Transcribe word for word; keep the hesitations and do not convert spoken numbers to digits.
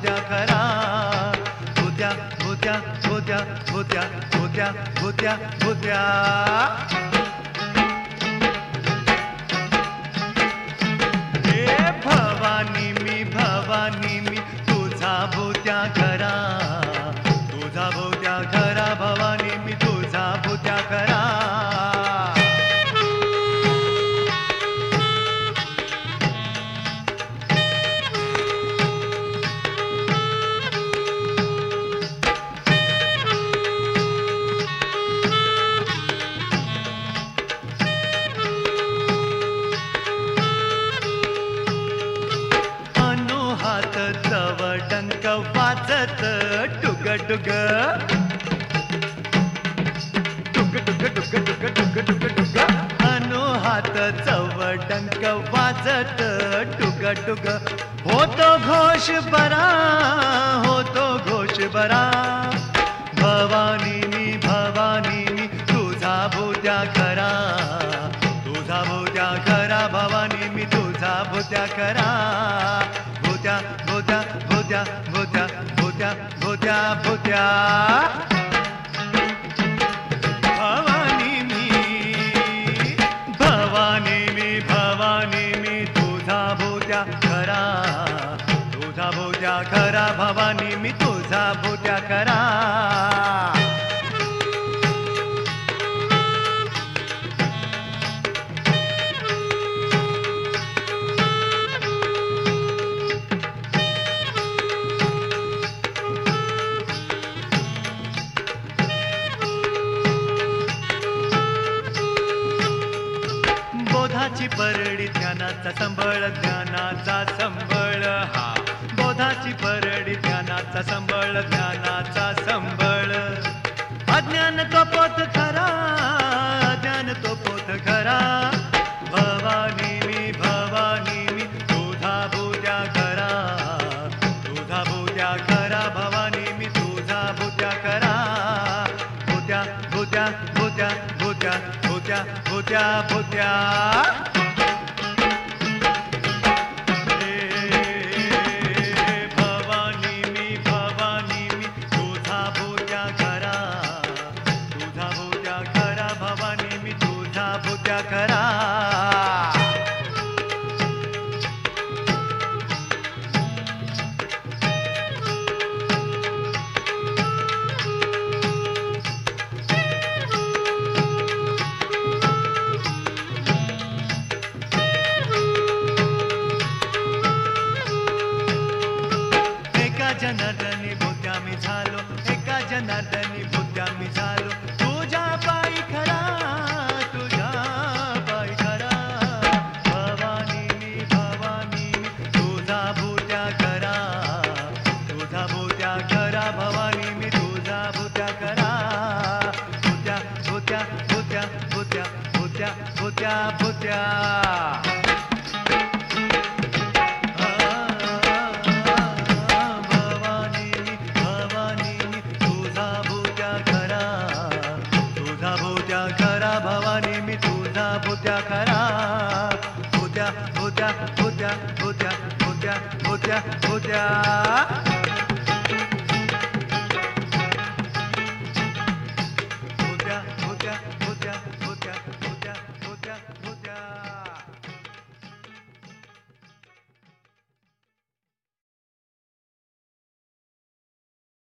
भूत्या खरा भूत्या भूत्या भूत्या भूत्या भूत्या भूत्या भूत्या हे भवानी मी भवानी मी तुझा भूत्या खरा तुझा भूत्या खरा भवानी मी तुझा भूत्या खरा डंक वाजत टुक टुक टुक टुक टुक टुक टुक टुक टुक अनु हात चवडंक वाजत टुक टुक होतो घोष बरा होतो घोष बरा भवानी मी भवानी मी तुझा भूत्या खरा तुझा भूत्या खरा भवानी मी तुझा भूत्या खरा भूत्या भूत्या भूत्या भूत्या भूत्या भूत्या भूत्या भवानी मी भवानी मी भवानी मी तुझा भूत्या खरा तुझा भूत्या खरा भवानी मी तुझा भूत्या खरा बोधाची परडी ध्यानाचा संबळ ज्ञानाचा संबळ हा बोधाची परडी ध्यानाचा संबळ ज्ञानाचा संबळ अज्ञान तो पोत खरा अज्ञान तो पोत खरा भवानी मी भवानी मी तुझा भूत्या खरा तुझा भूत्या खरा भवानी मी तुझा भूत्या खरा भूत्या भूत्या भूत्या भूत्या भूत्या भूत्या भूत्या भवानी मी भवानी मी तुझा भूत्या खरा तुझा भूत्या खरा भवानी मी तुझा भूत्या खरा जनार्दनी भूत्या मी झालो एका जनार्दनी भूत्या मी झालो तुझ्या पायी खरा तुझ्या पायी खरा भवानी मी भवानी मी तुझा भूत्या खरा तुझा भूत्या खरा भवानी मी तुझा भूत्या खरा भूत्या भूत्या भूत्या भूत्या भूत्या भूत्या भूत्या भवानी मी तुझा भूत्या खरा भूत्या भूत्या भूत्या भूत्या भूत्या भूत्या भूत्या